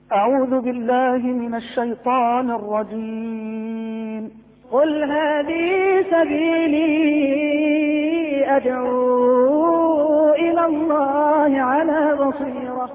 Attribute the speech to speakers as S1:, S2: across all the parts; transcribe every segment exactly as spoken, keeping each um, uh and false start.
S1: أعوذ بالله من الشيطان الرجيم.
S2: قل هذه سبيلي أدعو إلى الله على بصيرة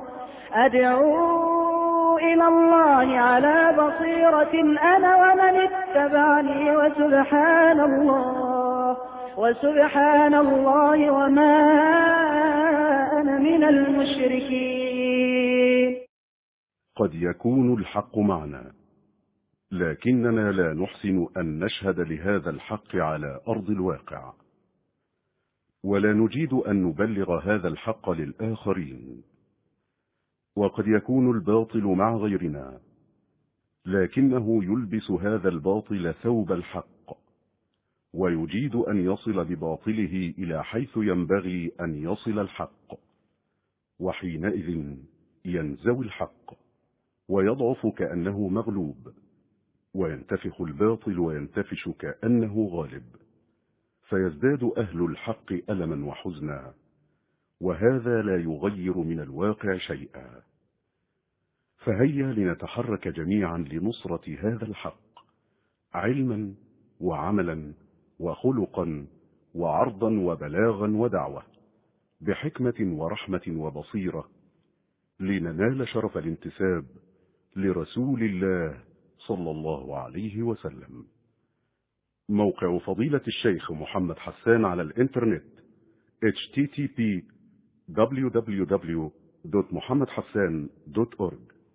S2: أدعو إلى الله على بصيرة أنا ومن اتبعني وسبحان الله وسبحان الله وما أنا من المشركين.
S3: قد يكون الحق معنا، لكننا لا نحسن أن نشهد لهذا الحق على أرض الواقع، ولا نجيد أن نبلغ هذا الحق للآخرين. وقد يكون الباطل مع غيرنا، لكنه يلبس هذا الباطل ثوب الحق، ويجيد أن يصل بباطله إلى حيث ينبغي أن يصل الحق، وحينئذ ينزوي الحق ويضعف كأنه مغلوب، وينتفخ الباطل وينتفش كأنه غالب، فيزداد أهل الحق ألما وحزنا، وهذا لا يغير من الواقع شيئا. فهيا لنتحرك جميعا لنصرة هذا الحق، علما وعملا وخلقا وعرضا وبلاغا ودعوة، بحكمة ورحمة وبصيرة، لننال شرف الانتساب لرسول الله صلى الله عليه وسلم. موقع فضيلة الشيخ محمد حسان على الإنترنت إتش تي تي بي دبليو دبليو دبليو دوت محمد حسان دوت أورج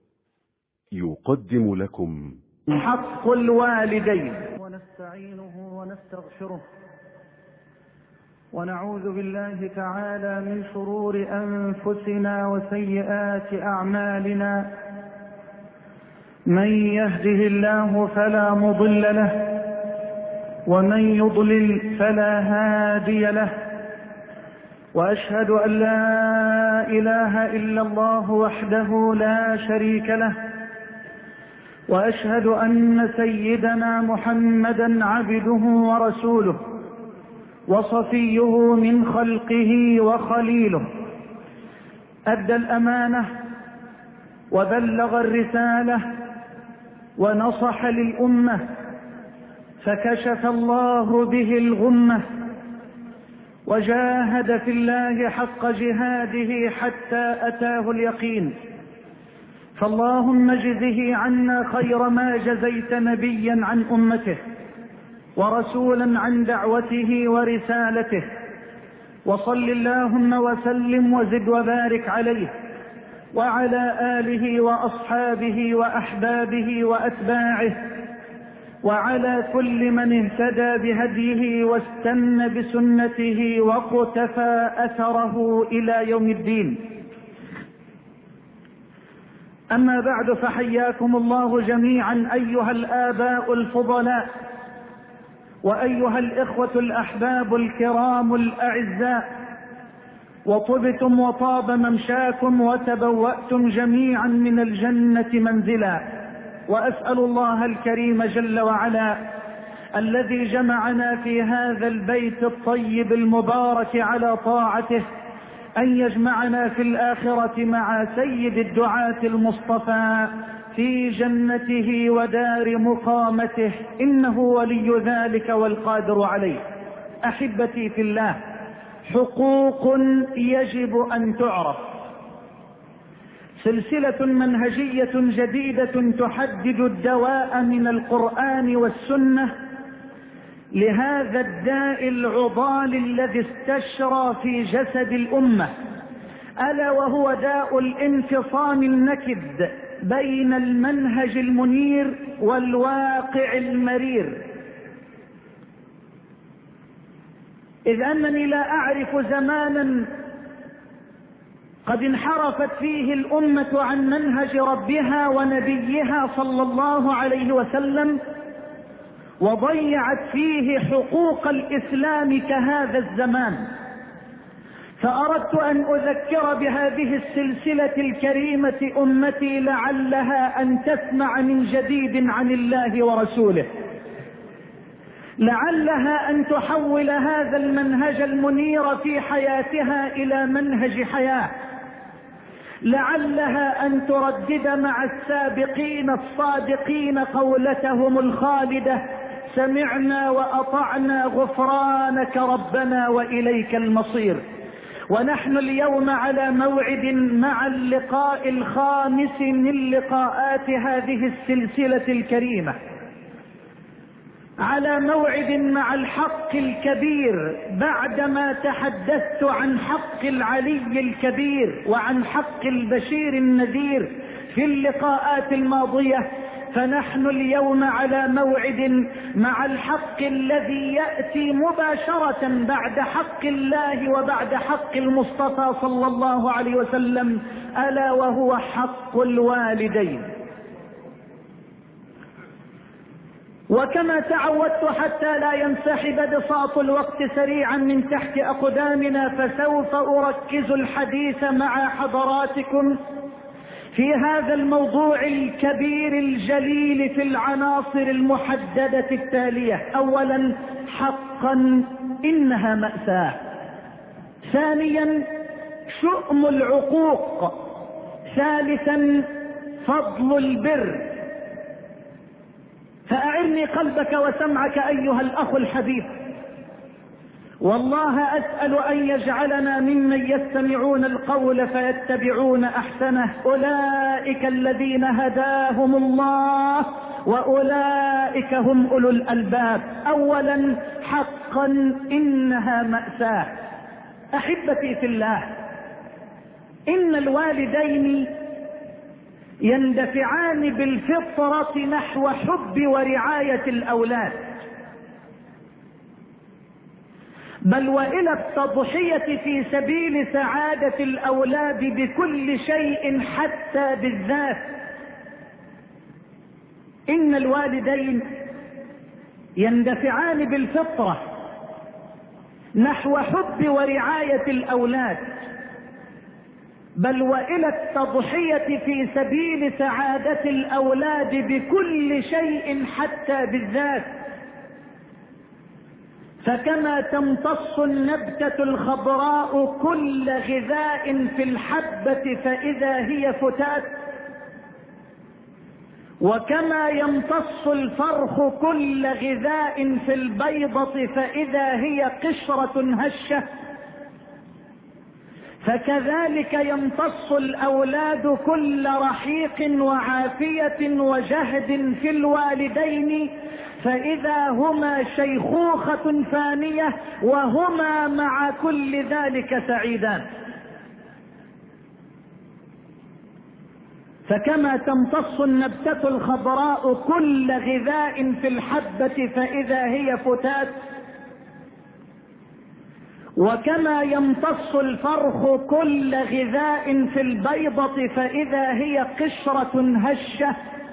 S3: يقدم لكم
S1: حق الوالدين، ونستعينه ونستغفره، ونعوذ بالله تعالى من شرور أنفسنا وسيئات أعمالنا. من يهده الله فلا مضل له، ومن يضلل فلا هادي له، وأشهد أن لا إله إلا الله وحده لا شريك له، وأشهد أن سيدنا محمدا عبده ورسوله وصفيه من خلقه وخليله، أدى الأمانة وبلغ الرسالة ونصح للأمة، فكشف الله به الغمة، وجاهد في الله حق جهاده حتى أتاه اليقين. فاللهم اجزه عنا خير ما جزيت نبيا عن أمته، ورسولا عن دعوته ورسالته، وصل اللهم وسلم وزد وبارك عليه وعلى آله وأصحابه وأحبابه وأتباعه، وعلى كل من اهتدى بهديه واستنى بسنته واقتفى أثره إلى يوم الدين. أما بعد، فحياكم الله جميعا أيها الآباء الفضلاء، وأيها الإخوة الأحباب الكرام الأعزاء، وطبتم وطاب ممشاكم وتبوأتم جميعا من الجنة منزلا. وأسأل الله الكريم جل وعلا الذي جمعنا في هذا البيت الطيب المبارك على طاعته أن يجمعنا في الآخرة مع سيد الدعاة المصطفى في جنته ودار مقامته، إنه ولي ذلك والقادر عليه. أحبتي في الله، حقوق يجب أن تعرف، سلسلة منهجية جديدة تحدد الدواء من القرآن والسنة لهذا الداء العضال الذي استشرى في جسد الأمة، ألا وهو داء الانفصام النكد بين المنهج المنير والواقع المرير. إذ أنني لا أعرف زمانا قد انحرفت فيه الأمة عن منهج ربها ونبيها صلى الله عليه وسلم، وضيعت فيه حقوق الإسلام كهذا الزمان. فأردت أن أذكر بهذه السلسلة الكريمة أمتي لعلها أن تسمع من جديد عن الله ورسوله، لعلها أن تحول هذا المنهج المنير في حياتها إلى منهج حياة، لعلها أن تردد مع السابقين الصادقين قولتهم الخالدة: سمعنا وأطعنا غفرانك ربنا وإليك المصير. ونحن اليوم على موعد مع اللقاء الخامس من لقاءات هذه السلسلة الكريمة، على موعد مع الحق الكبير، بعدما تحدثت عن حق العلي الكبير وعن حق البشير النذير في اللقاءات الماضية. فنحن اليوم على موعد مع الحق الذي يأتي مباشرة بعد حق الله وبعد حق المصطفى صلى الله عليه وسلم، ألا وهو حق الوالدين. وكما تعودت حتى لا ينسحب بساط الوقت سريعا من تحت أقدامنا، فسوف أركز الحديث مع حضراتكم في هذا الموضوع الكبير الجليل في العناصر المحددة التالية: أولا، حقا إنها مأساة. ثانيا، شؤم العقوق. ثالثا، فضل البر. فأعرني قلبك وسمعك أيها الأخ الحبيب، والله أسأل أن يجعلنا ممن يستمعون القول فيتبعون أحسنه. أولئك الذين هداهم الله وأولئك هم أولو الألباب. أولا، حقا إنها مأساة. أحبتي في الله، إن الوالدين يندفعان بالفطرة نحو حب ورعاية الأولاد، بل وإلى التضحية في سبيل سعادة الأولاد بكل شيء حتى بالذات. إن الوالدين يندفعان بالفطرة نحو حب ورعاية الأولاد، بل وإلى التضحية في سبيل سعادة الأولاد بكل شيء حتى بالذات. فكما تمتص النبتة الخضراء كل غذاء في الحبة فإذا هي فتات، وكما يمتص الفرخ كل غذاء في البيضة فإذا هي قشرة هشة، فكذلك يمتص الأولاد كل رحيق وعافية وجهد في الوالدين فإذا هما شيخوخة فانية وهما مع كل ذلك سعيدان. فكما تمتص النبتة الخضراء كل غذاء في الحبة فإذا هي فتات، وكما يمتص الفرخ كل غذاء في البيضة فإذا هي قشرة هشة،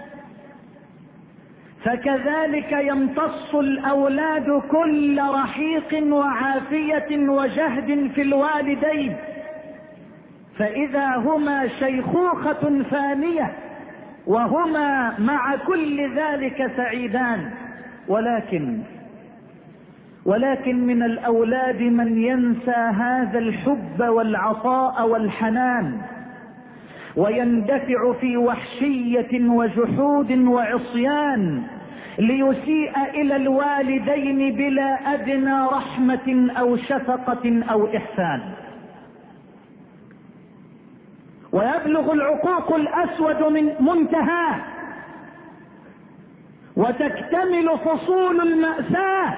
S1: فكذلك يمتص الأولاد كل رحيق وعافية وجهد في الوالدين فإذا هما شيخوخة فانية وهما مع كل ذلك سعيدان. ولكن ولكن من الأولاد من ينسى هذا الحب والعطاء والحنان ويندفع في وحشية وجحود وعصيان ليسيء إلى الوالدين بلا أدنى رحمة أو شفقة أو إحسان، ويبلغ العقوق الأسود من منتهاه وتكتمل فصول المأساة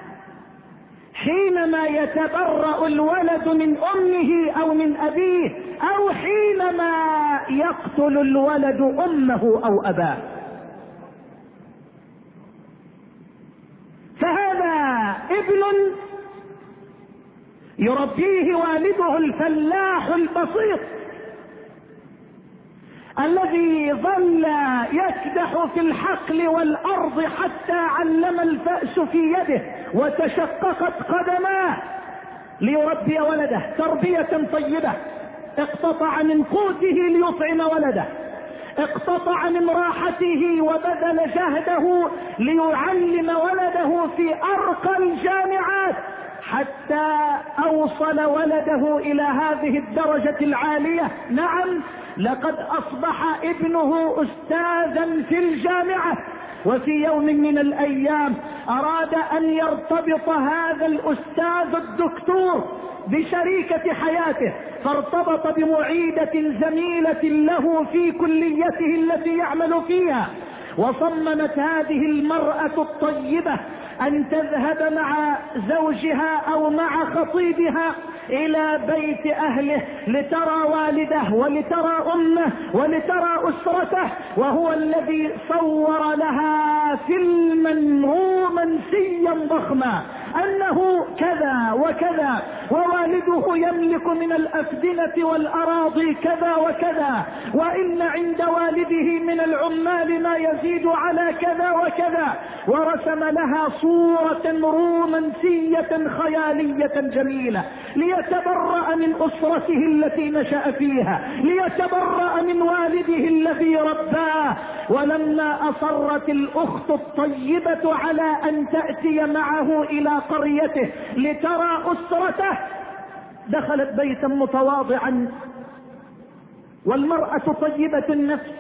S1: حينما يتبرأ الولد من أمه أو من أبيه، أو حينما يقتل الولد أمه أو أباه. فهذا ابن يربيه والده الفلاح البسيط الذي ظل يكدح في الحقل والأرض حتى علم الفأس في يده وتشققت قدماه ليربي ولده تربية طيبة. اقتطع من قوته ليطعم ولده، اقتطع من راحته وبذل جهده ليعلم ولده في أرقى الجامعات حتى أوصل ولده إلى هذه الدرجة العالية. نعم، لقد أصبح ابنه أستاذا في الجامعة، وفي يوم من الأيام أراد أن يرتبط هذا الأستاذ الدكتور بشريكة حياته، فارتبط بمعيدة زميلة له في كليته التي يعمل فيها. وصممت هذه المرأة الطيبة أن تذهب مع زوجها أو مع خطيبها إلى بيت أهله لترى والده ولترى أمه ولترى أسرته، وهو الذي صور لها فيلما رومانسيا ضخما أنه كذا وكذا، ووالده يملك من الأفدنة والأراضي كذا وكذا، وإن عند والده من العمال ما يزيد على كذا وكذا، ورسم لها صورة رومانسية خيالية جميلة ليتبرأ من أسرته التي نشأ فيها، ليتبرأ من والده الذي رباه. ولما أصرت الأخت الطيبة على أن تأتي معه إلى قريته لترى أسرته، دخلت بيتا متواضعا والمرأة طيبة النفس،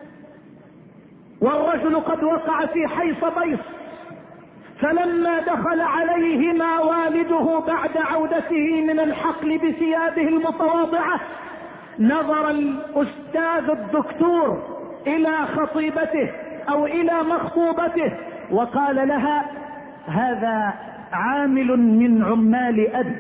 S1: والرجل قد وقع في حيص بيص. فلما دخل عليهما والده بعد عودته من الحقل بثيابه المتواضعة، نظر الأستاذ الدكتور إلى خطيبته أو إلى مخطوبته وقال لها: هذا عامل من عمال أبي.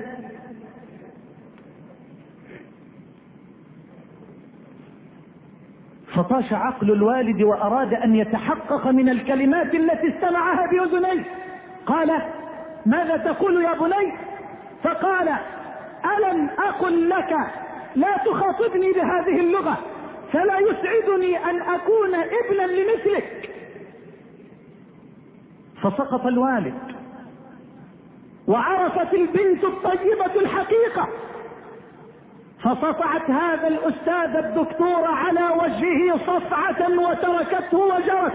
S1: فطاش عقل الوالد وأراد أن يتحقق من الكلمات التي استمعها بأذنيه. قال: ماذا تقول يا بني؟ فقال: ألم أقل لك لا تخاطبني بهذه اللغة، فلا يسعدني أن أكون ابنا لمثلك. فسقط الوالد، وعرفت البنت الطيبة الحقيقة، فصفعت هذا الأستاذ الدكتور على وجهه صفعة وتركته وجرت.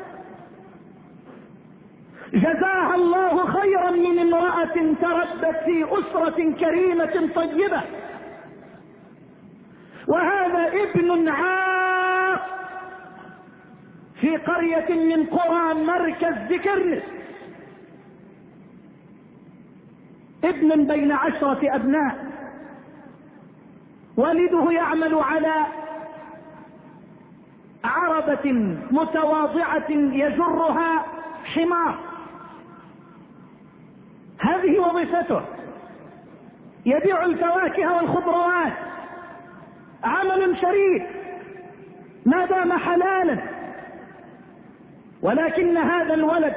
S1: جزاها الله خيرا من امرأة تربت في أسرة كريمة طيبة. وهذا ابن عاق في قرية من قرى مركز ذكرنس، ابن بين عشرة أبناء، والده يعمل على عربة متواضعة يجرها حمار، هذه وظيفته، يبيع الفواكه والخضروات، عمل شريف ما دام حلالا. ولكن هذا الولد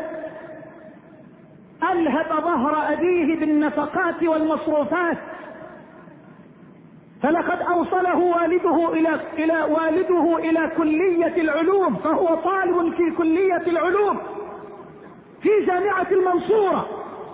S1: ألهب ظهر أبيه بالنفقات والمصروفات، فلقد أوصله والده إلى إلى والده إلى كلية العلوم، فهو طالب في كلية العلوم في جامعة المنصورة.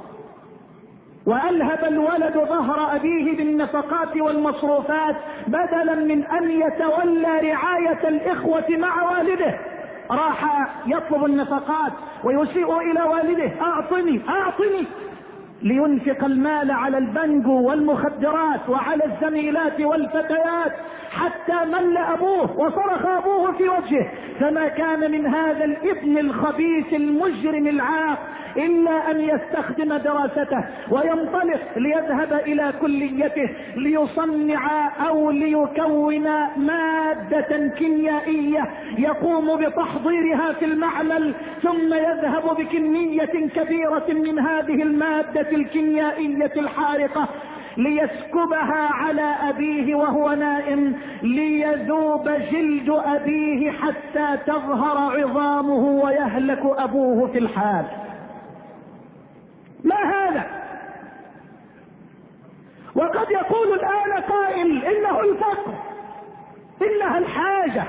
S1: وألهب الولد ظهر أبيه بالنفقات والمصروفات بدلا من أن يتولى رعاية الإخوة مع والده، راح يطلب النفقات ويسيء إلى والده: أعطني أعطني، لينفق المال على البنجو والمخدرات وعلى الزميلات والفتيات، حتى مل أبوه وصرخ أبوه في وجهه. فما كان من هذا الابن الخبيث المجرم العاق إلا أن يستخدم دراسته وينطلق ليذهب إلى كليته ليصنع أو ليكون مادة كيميائية يقوم بتحضيرها في المعمل، ثم يذهب بكمية كبيرة من هذه المادة الكيميائية الحارقة ليسكبها على أبيه وهو نائم، ليذوب جلد أبيه حتى تظهر عظامه ويهلك أبوه في الحال. ما هذا؟ وقد يقول الآن قائل: إنه الفقر، إنها الحاجة.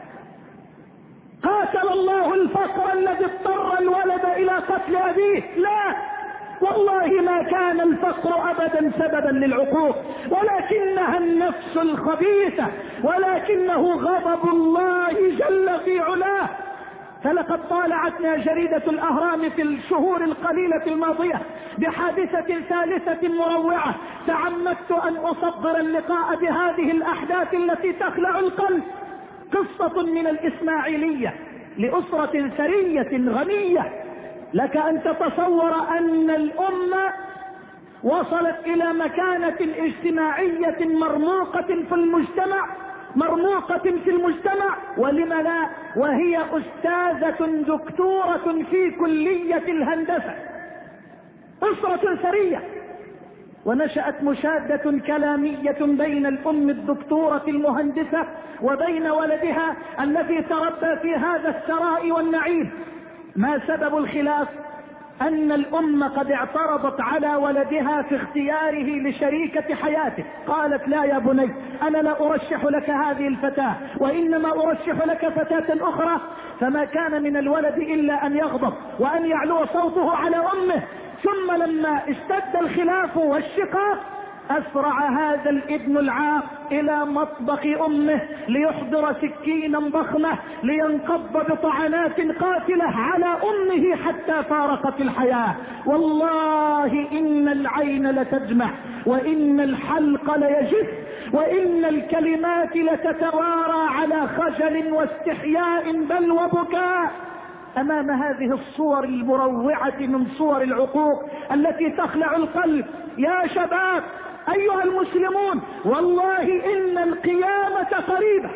S1: قاتل الله الفقر الذي اضطر الولد إلى قتل أبيه. لا والله، ما كان الفقر أبدا سببا للعقوق، ولكنها النفس الخبيثة، ولكنه غضب الله جل في علاه. فلقد طالعتنا جريدة الأهرام في الشهور القليلة الماضية بحادثة ثالثة مروعة، تعمدت أن أصدر اللقاء بهذه الأحداث التي تخلع القلب. قصة من الإسماعيلية لأسرة ثرية غنية، لك أن تتصور أن الأمة وصلت إلى مكانة اجتماعية مرموقة في المجتمع، مرموقة في المجتمع، ولم لا، وهي أستاذة دكتورة في كلية الهندسة، أسرة ثرية، ونشأت مشادة كلامية بين الأم الدكتورة المهندسة وبين ولدها الذي تربى في هذا الثراء والنعيم. ما سبب الخلاف؟ أن الأم قد اعترضت على ولدها في اختياره لشريكة حياته، قالت: لا يا بني، أنا لا أرشح لك هذه الفتاة، وإنما أرشح لك فتاة أخرى. فما كان من الولد إلا أن يغضب وأن يعلو صوته على أمه. ثم لما اشتد الخلاف والشقاق أسرع هذا الابن العاق إلى مطبخ أمه ليحضر سكينا ضخمة لينقض بطعنات قاتلة على أمه حتى فارقت الحياة. والله إن العين لتدمع، وإن الحلق ليجف، وإن الكلمات لتتوارى على خجل واستحياء بل وبكاء أمام هذه الصور المروعة من صور العقوق التي تخلع القلب. يا شباب أيها المسلمون، والله إن القيامة قريبة،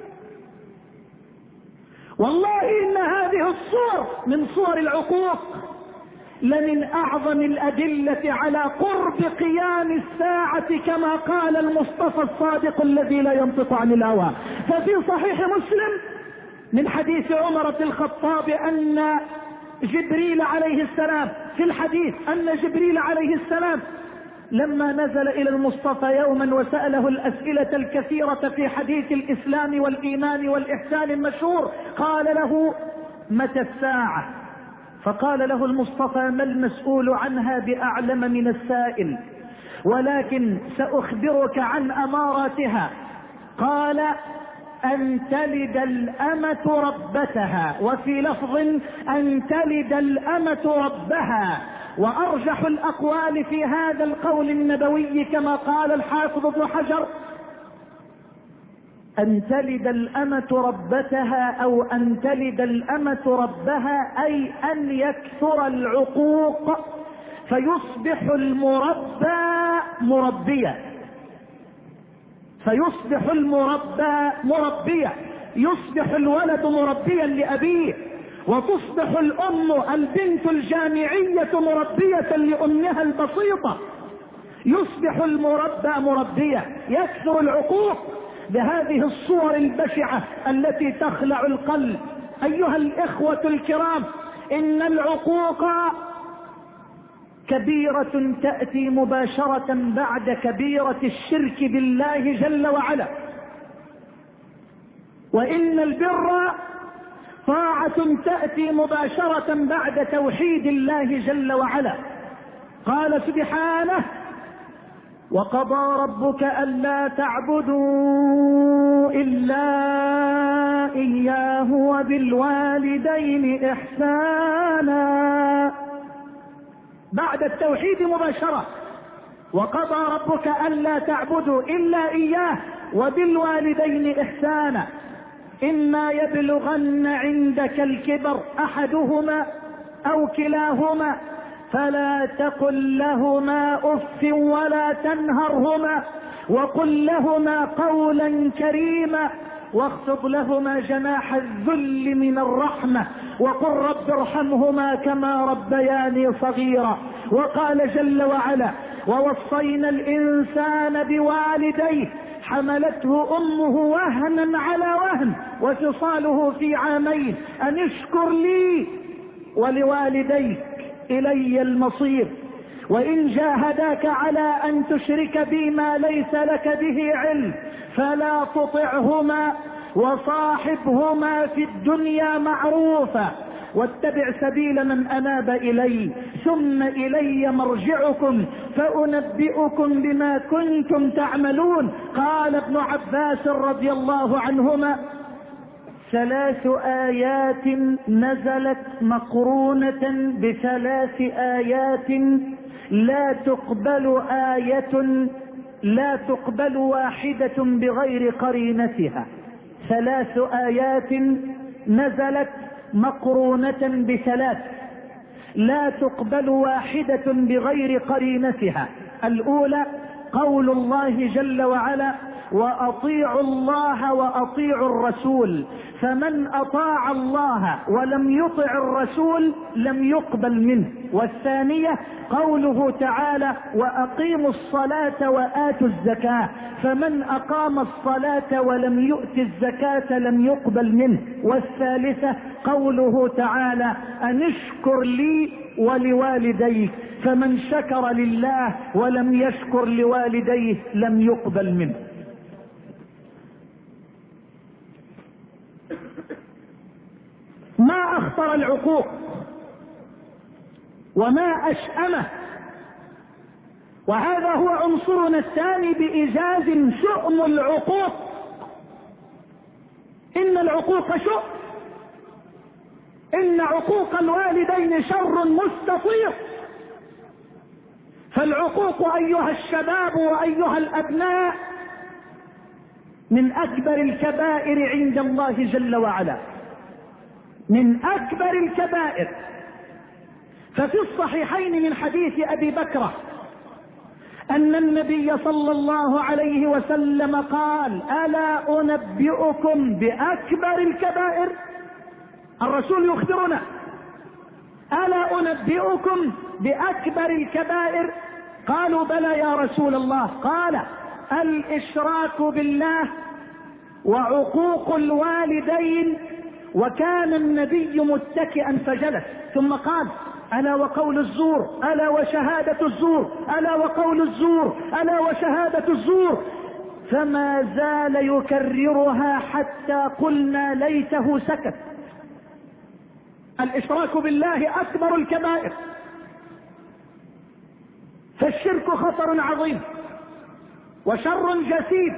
S1: والله إن هذه الصور من صور العقوق لمن أعظم الأدلة على قرب قيام الساعة، كما قال المصطفى الصادق الذي لا ينطق عن الهوى. ففي صحيح مسلم من حديث عمر بن الخطاب أن جبريل عليه السلام، في الحديث أن جبريل عليه السلام لما نزل إلى المصطفى يوما وسأله الأسئلة الكثيرة في حديث الإسلام والإيمان والإحسان المشهور، قال له: متى الساعة؟ فقال له المصطفى: ما المسؤول عنها بأعلم من السائل، ولكن سأخبرك عن أماراتها. قال: أن تلد الأمة ربتها، وفي لفظ أن تلد الأمة ربها. وأرجح الأقوال في هذا القول النبوي كما قال الحافظ ابن حجر أن تلد الأمة ربتها أو أن تلد الأمة ربها، أي أن يكثر العقوق فيصبح المربى مربيا، فيصبح المربى مربيا، يصبح الولد مربيا لأبيه، وتصبح الأم البنت الجامعية مربية لأمها البسيطة، يصبح المربى مربيا. يكثر العقوق بهذه الصور البشعة التي تخلع القلب. أيها الإخوة الكرام، إن العقوق كبيرة تأتي مباشرة بعد كبيرة الشرك بالله جل وعلا، وإن البر طاعة تأتي مباشرة بعد توحيد الله جل وعلا. قال سبحانه: وقضى ربك ألا تعبدوا إلا إياه وبالوالدين إحسانا. بعد التوحيد مباشرة: وقضى ربك ألا تعبدوا إلا إياه وبالوالدين إحسانا، إما يبلغن عندك الكبر أحدهما أو كلاهما فلا تقل لهما أف ولا تنهرهما، وقل لهما قولا كريما، واخفض لهما جناح الذل من الرحمة، وقل رب ارحمهما كما ربياني صغيرا. وقال جل وعلا: ووصينا الإنسان بوالديه حملته أمه وهنا على وهن وفصاله في عامين أن اشكر لي ولوالديك إلي المصير، وإن جاهداك على أن تشرك بي ما ليس لك به علم فلا تطعهما وصاحبهما في الدنيا معروفا واتبع سبيل من أناب إلي ثم إلي مرجعكم فأنبئكم بما كنتم تعملون. قال ابن عباس رضي الله عنهما: ثلاث آيات نزلت مقرونة بثلاث آيات لا تقبل آية لا تقبل واحدة بغير قرينتها. ثلاث آيات نزلت مقرونة بثلاث لا تقبل واحدة بغير قرينتها. الأولى قول الله جل وعلا: وأطيعوا الله وأطيعوا الرسول، فمن أطاع الله ولم يطع الرسول لم يقبل منه. والثانية قوله تعالى: وأقيموا الصلاة وآتوا الزكاة، فمن أقام الصلاة ولم يؤت الزكاة لم يقبل منه. والثالثة قوله تعالى: أن اشكر لي ولوالديك، فمن شكر لله ولم يشكر لوالديه لم يقبل منه. ما أخطر العقوق وما أشأمه، وهذا هو عنصرنا الثاني بإيجاز شؤم العقوق. إن العقوق شؤم، إن عقوق الوالدين شر مستطير. فالعقوق أيها الشباب وأيها الأبناء من أكبر الكبائر عند الله جل وعلا، من أكبر الكبائر. ففي الصحيحين من حديث أبي بكرة أن النبي صلى الله عليه وسلم قال: ألا أنبئكم بأكبر الكبائر؟ الرسول يخبرنا: ألا أنبئكم بأكبر الكبائر؟ قالوا: بلى يا رسول الله. قال: الإشراك بالله وعقوق الوالدين. وكان النبي متكئا فجلس، ثم قال: ألا وقول الزور، ألا وشهادة الزور، ألا وقول الزور، ألا وشهادة الزور. فما زال يكررها حتى قلنا ليته سكت. الإشراك بالله أكبر الكبائر، فالشرك خطر عظيم وشر جسيم،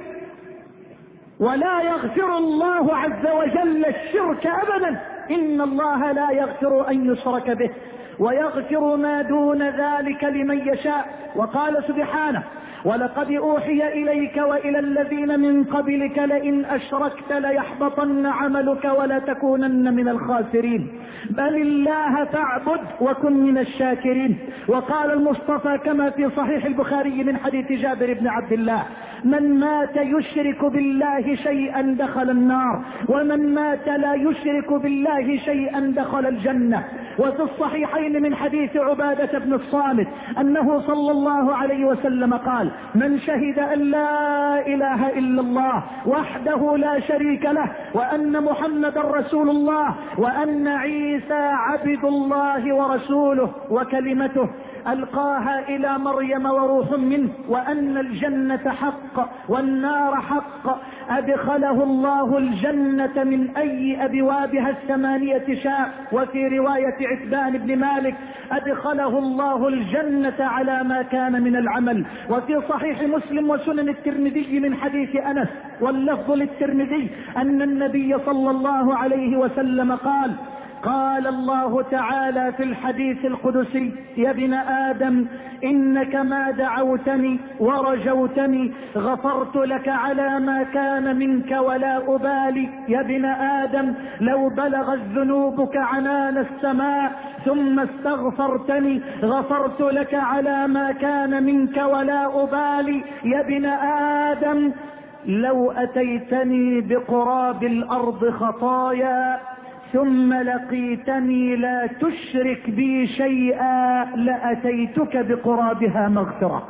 S1: ولا يغفر الله عز وجل الشرك أبدا. إن الله لا يغفر أن يشرك به ويغفر ما دون ذلك لمن يشاء. وقال سبحانه: ولقد أوحي إليك وإلى الذين من قبلك لئن أشركت ليحبطن عملك ولا تكونن من الخاسرين، بل الله فاعبد وكن من الشاكرين. وقال المصطفى كما في صحيح البخاري من حديث جابر بن عبد الله: من مات يشرك بالله شيئا دخل النار، ومن مات لا يشرك بالله شيئا دخل الجنة. وفي الصحيحين من حديث عبادة بن الصامت أنه صلى الله عليه وسلم قال: من شهد أن لا إله إلا الله وحده لا شريك له، وأن محمد رسول الله، وأن عيسى عبد الله ورسوله وكلمته ألقاها إلى مريم وروح منه، وأن الجنة حق والنار حق، أدخله الله الجنة من أي أبوابها الثمانية شاء. وفي رواية عتبان بن مالك: أدخله الله الجنة على ما كان من العمل. وفي صحيح مسلم وسنن الترمذي من حديث أنس واللفظ للترمذي أن النبي صلى الله عليه وسلم قال: قال الله تعالى في الحديث القدسي: يا ابن آدم إنك ما دعوتني ورجوتني غفرت لك على ما كان منك ولا أبالي. يا ابن آدم لو بلغت ذنوبك عنان السماء ثم استغفرتني غفرت لك على ما كان منك ولا أبالي. يا ابن آدم لو أتيتني بقراب الأرض خطايا ثم لقيتني لا تشرك بي شيئا لأتيتك بقرابها مغفرة.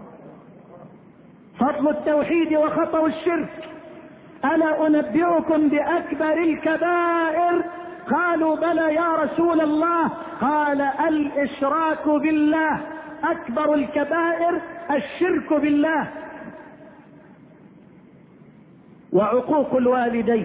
S1: فضل التوحيد وخطر الشرك. ألا أنبئكم بأكبر الكبائر؟ قالوا: بلى يا رسول الله. قال: الإشراك بالله. أكبر الكبائر الشرك بالله وعقوق الوالدين.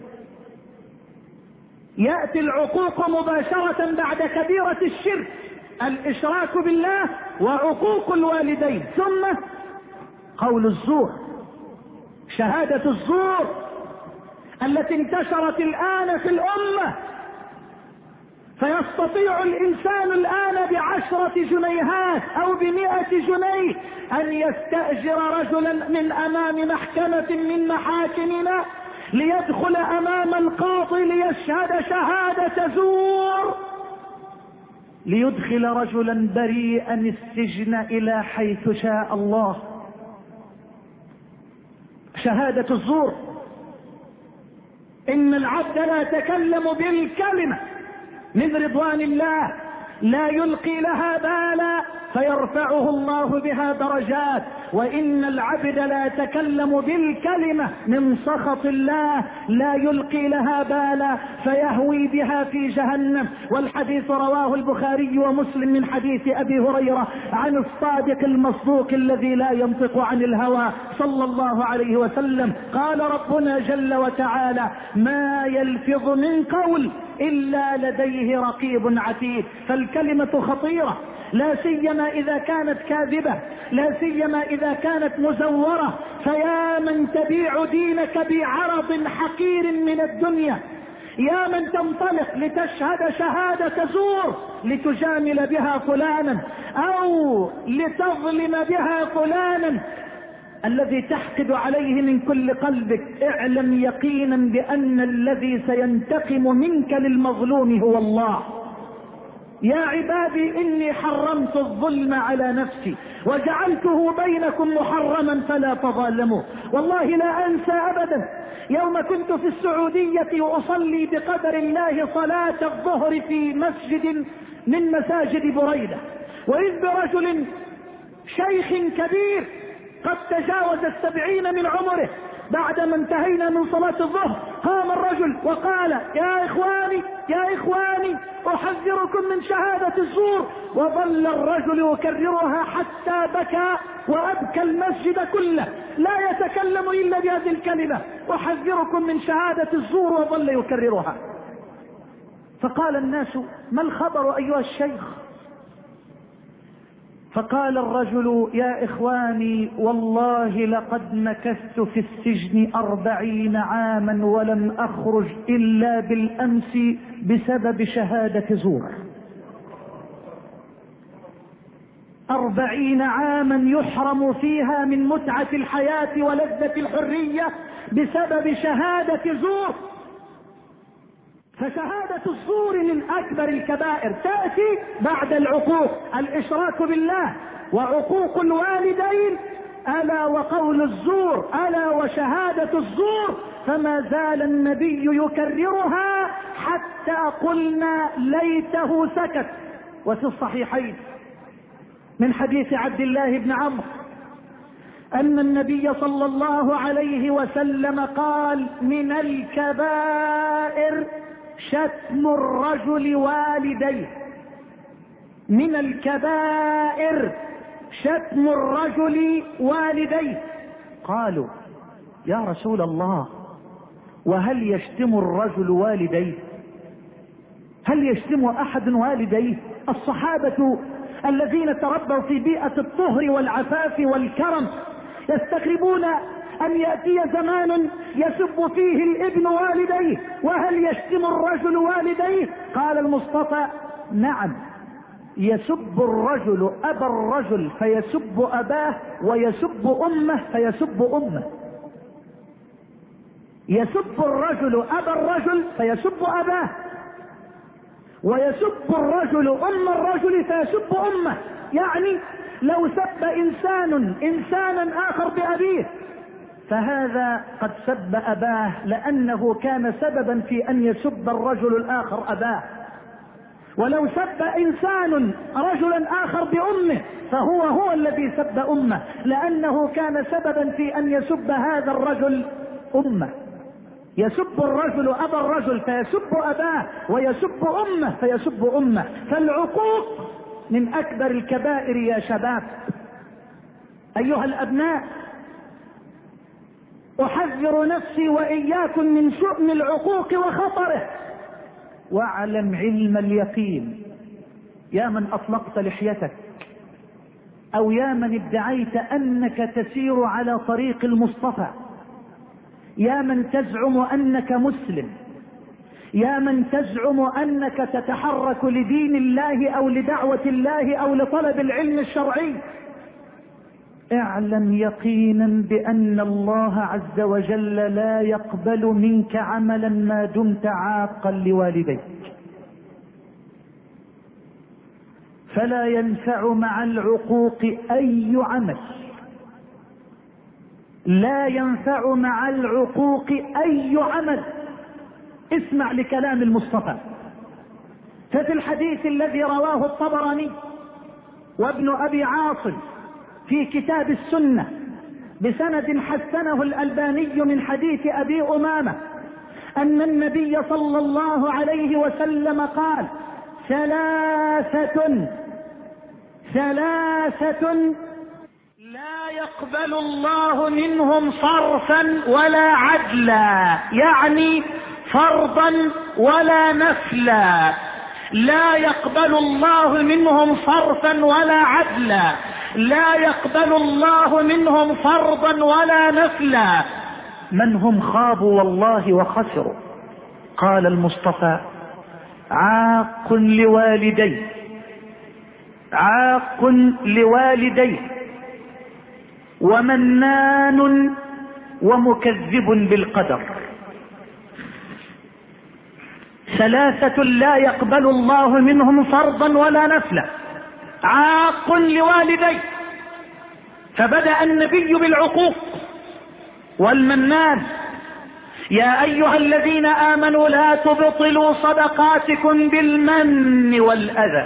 S1: يأتي العقوق مباشرة بعد كبيرة الشرك، الإشراك بالله وعقوق الوالدين، ثم قول الزور، شهادة الزور، التي انتشرت الآن في الأمة، فيستطيع الإنسان الآن بعشرة جنيهات أو بمئة جنيه أن يستأجر رجلا من أمام محكمة من محاكمنا ليدخل أمام القاضي ليشهد شهادة زور، ليدخل رجلا بريئا السجن إلى حيث شاء الله. شهادة الزور، إن العبد لا يتكلم بالكلمة من رضوان الله لا يلقي لها بالا فيرفعه الله بها درجات، وإن العبد لا يتكلم بالكلمة من سخط الله لا يلقي لها بالا فيهوي بها في جهنم. والحديث رواه البخاري ومسلم من حديث أبي هريرة عن الصادق المصدوق الذي لا ينطق عن الهوى صلى الله عليه وسلم قال ربنا جل وتعالى: ما يلفظ من قول إلا لديه رقيب عتيد. فالكلمة خطيرة، لا سيما إذا كانت كاذبة، لا سيما إذا كانت مزورة. فيا من تبيع دينك بعرض حقير من الدنيا، يا من تنطلق لتشهد شهادة زور لتجامل بها فلانا أو لتظلم بها فلانا الذي تحقد عليه من كل قلبك، اعلم يقينا بأن الذي سينتقم منك للمظلوم هو الله. يا عبادي إني حرمت الظلم على نفسي وجعلته بينكم محرما فلا تظالموا. والله لا أنسى أبدا يوم كنت في السعودية وأصلي بقدر الله صلاة الظهر في مسجد من مساجد بريدة، وإذ برجل شيخ كبير قد تجاوز السبعين من عمره، بعدما انتهينا من صلاة الظهر قام الرجل وقال: يا إخواني يا إخواني أحذركم من شهادة الزور. وظل الرجل يكررها حتى بكى وأبكى المسجد كله، لا يتكلم إلا بهذه الكلمة: أحذركم من شهادة الزور، وظل يكررها. فقال الناس: ما الخبر أيها الشيخ؟ فقال الرجل: يا إخواني والله لقد مكثت في السجن أربعين عاما ولم أخرج إلا بالأمس بسبب شهادة زور. أربعين عاما يحرم فيها من متعة الحياة ولذة الحرية بسبب شهادة زور. فشهادة الزور من أكبر الكبائر، تأتي بعد العقوق: الإشراك بالله وعقوق الوالدين، ألا وقول الزور، ألا وشهادة الزور. فما زال النبي يكررها حتى قلنا ليته سكت. وفي الصحيحين من حديث عبد الله بن عمرو أن النبي صلى الله عليه وسلم قال: من الكبائر شتم الرجل والديه. من الكبائر شتم الرجل والديه. قالوا: يا رسول الله، وهل يشتم الرجل والديه؟ هل يشتم أحد والديه؟ الصحابة الذين تربوا في بيئة الطهر والعفاف والكرم يستغربون أن يأتي زمان يسب فيه الابن والديه، وهل يشتم الرجل والديه؟ قال المصطفى: نعم، يسب الرجل أبا الرجل فيسب أباه، ويسب أمه فيسب أمه. يسب الرجل أبا الرجل فيسب أباه، ويسب الرجل أم الرجل فيسب أمه. يعني لو سب إنسان إنسانا آخر بأبيه فهذا قد سب أباه، لأنه كان سببا في أن يسب الرجل الآخر أباه. ولو سب إنسان رجلا آخر بأمه فهو هو الذي سب أمه، لأنه كان سببا في أن يسب هذا الرجل أمه. يسب الرجل أبا الرجل فيسب أباه، ويسب أمه فيسب أمه. فالعقوق من أكبر الكبائر يا شباب. أيها الأبناء، أحذر نفسي وإياكم من شؤم العقوق وخطره. واعلم علم اليقين يا من أطلقت لحيتك، أو يا من ادعيت أنك تسير على طريق المصطفى، يا من تزعم أنك مسلم، يا من تزعم أنك تتحرك لدين الله أو لدعوة الله أو لطلب العلم الشرعي، اعلم يقينا بأن الله عز وجل لا يقبل منك عملا ما دمت عاقا لوالديك. فلا ينفع مع العقوق أي عمل، لا ينفع مع العقوق أي عمل. اسمع لكلام المصطفى. ففي الحديث الذي رواه الطبراني وابن أبي عاصم في كتاب السنة بسند حسنه الألباني من حديث أبي أمامة أن النبي صلى الله عليه وسلم قال: ثلاثة ثلاثة لا يقبل الله منهم صرفا ولا عدلا، يعني فرضا ولا نفلا. لا يقبل الله منهم صرفا ولا عدلا، لا يقبل الله منهم فرضا ولا نفلا. من هم خابوا والله وخسروا؟ قال المصطفى: عاق لوالديه، عاق لوالديه، ومنان، ومكذب بالقدر. ثلاثة لا يقبل الله منهم فرضا ولا نفلا، عاق لوالديه. فبدأ النبي بالعقوق والمنان: يا أيها الذين آمنوا لا تبطلوا صدقاتكم بالمن والأذى.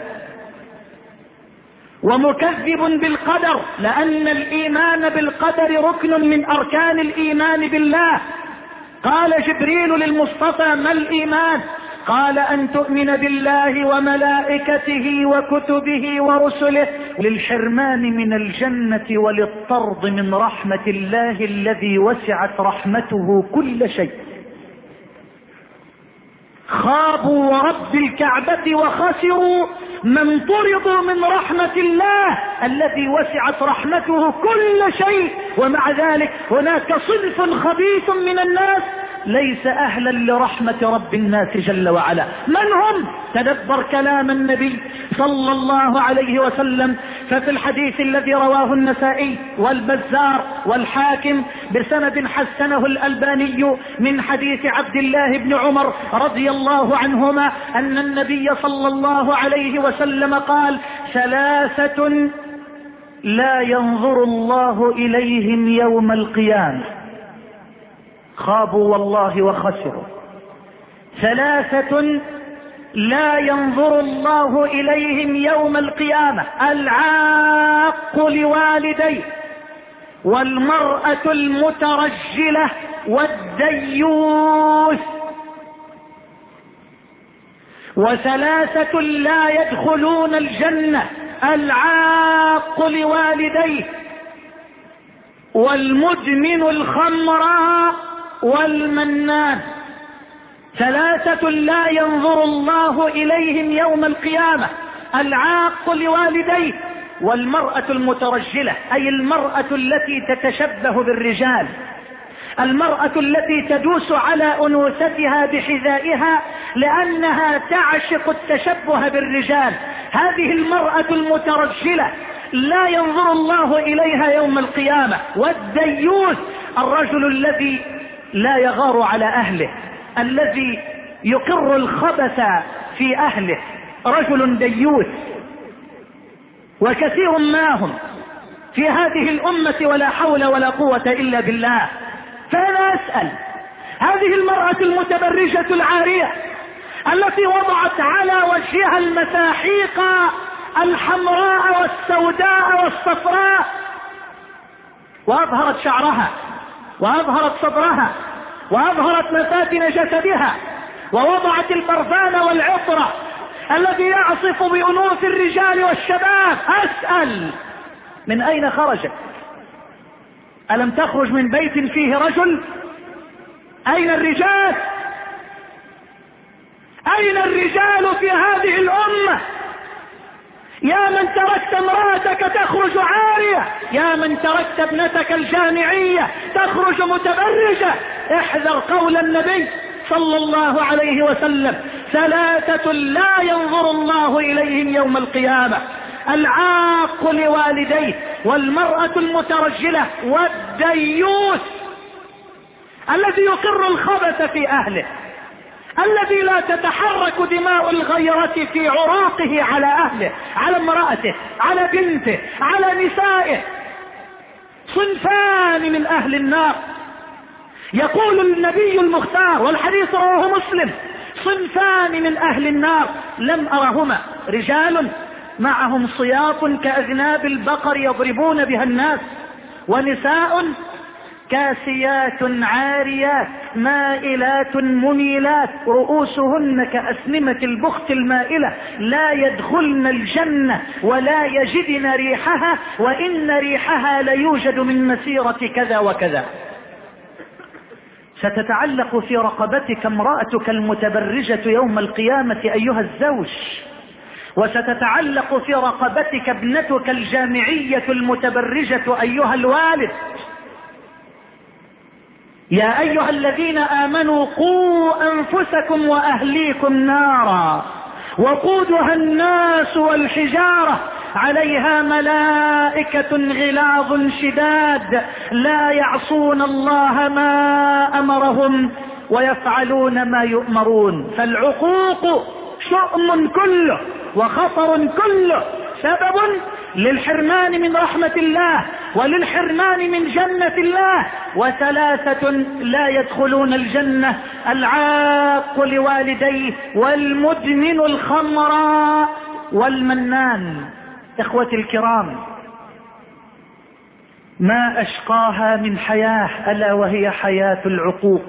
S1: ومكذب بالقدر، لأن الإيمان بالقدر ركن من أركان الإيمان بالله. قال جبريل للمصطفى: ما الإيمان؟ قال: أن تؤمن بالله وملائكته وكتبه ورسله، للحرمان من الجنة وللطرد من رحمة الله الذي وسعت رحمته كل شيء. خابوا ورب الكعبة وخسروا من طردوا من رحمة الله الذي وسعت رحمته كل شيء. ومع ذلك هناك صنف خبيث من الناس ليس أهلا لرحمة رب الناس جل وعلا. من هم؟ تدبر كلام النبي صلى الله عليه وسلم. ففي الحديث الذي رواه النسائي والبزار والحاكم بسند حسنه الألباني من حديث عبد الله بن عمر رضي الله عنهما أن النبي صلى الله عليه وسلم قال: ثلاثة لا ينظر الله إليهم يوم القيامة. خابوا والله وخسروا. ثلاثة لا ينظر الله إليهم يوم القيامة: العاق لوالديه، والمرأة المترجلة، والديوث. وثلاثة لا يدخلون الجنة: العاق لوالديه، والمدمن الخمر، والمنان. ثلاثة لا ينظر الله إليهم يوم القيامة: العاق لوالديه، والمرأة المترجلة، أي المرأة التي تتشبه بالرجال، المرأة التي تدوس على أنوثتها بحذائها لأنها تعشق التشبه بالرجال. هذه المرأة المترجلة لا ينظر الله إليها يوم القيامة. والديوث، الرجل الذي لا يغار على أهله، الذي يقر الخبث في أهله، رجل ديوث. وكثير ما هم في هذه الأمة ولا حول ولا قوة إلا بالله. فأنا أسأل: هذه المرأة المتبرجة العارية التي وضعت على وجهها المساحيق الحمراء والسوداء والصفراء، وأظهرت شعرها، وأظهرت صدرها، وأظهرت مفاتن جسدها، ووضعت البرفان والعطر الذي يعصف بأنوف الرجال والشباب، أسأل: من أين خرجت؟ ألم تخرج من بيت فيه رجل؟ أين الرجال؟ أين الرجال في هذه الأمة؟ يا من تركت امرأتك تخرج عارية، يا من تركت ابنتك الجامعية تخرج متبرجة، احذر قول النبي صلى الله عليه وسلم: ثلاثة لا ينظر الله إليهم يوم القيامة: العاق لوالديه، والمرأة المترجلة، والديوث الذي يقر الخبث في أهله، الذي لا تتحرك دماء الغيرة في عروقه على أهله، على امرأته، على بنته، على نسائه. صنفان من أهل النار. يقول النبي المختار، والحديث رواه مسلم: صنفان من أهل النار لم أرهما: رجال معهم صياط كأذناب البقر يضربون بها الناس، ونساء كاسيات عاريات مائلات مميلات رؤوسهن كأسنمة البخت المائلة، لا يدخلن الجنة ولا يجدن ريحها، وإن ريحها ليوجد من مسيرة كذا وكذا. ستتعلق في رقبتك امرأتك المتبرجة يوم القيامة أيها الزوج، وستتعلق في رقبتك ابنتك الجامعية المتبرجة أيها الوالد. يا أيها الذين آمنوا قوا أنفسكم وأهليكم نارا وقودها الناس والحجارة عليها ملائكة غلاظ شداد لا يعصون الله ما أمرهم ويفعلون ما يؤمرون. فالعقوق شؤم كله وخطر كله، سبب للحرمان من رحمة الله وللحرمان من جنة الله. وثلاثة لا يدخلون الجنة: العاق لوالديه، والمدمن الخمر، والمنان. إخوتي الكرام، ما أشقاها من حياة ألا وهي حياة العقوق،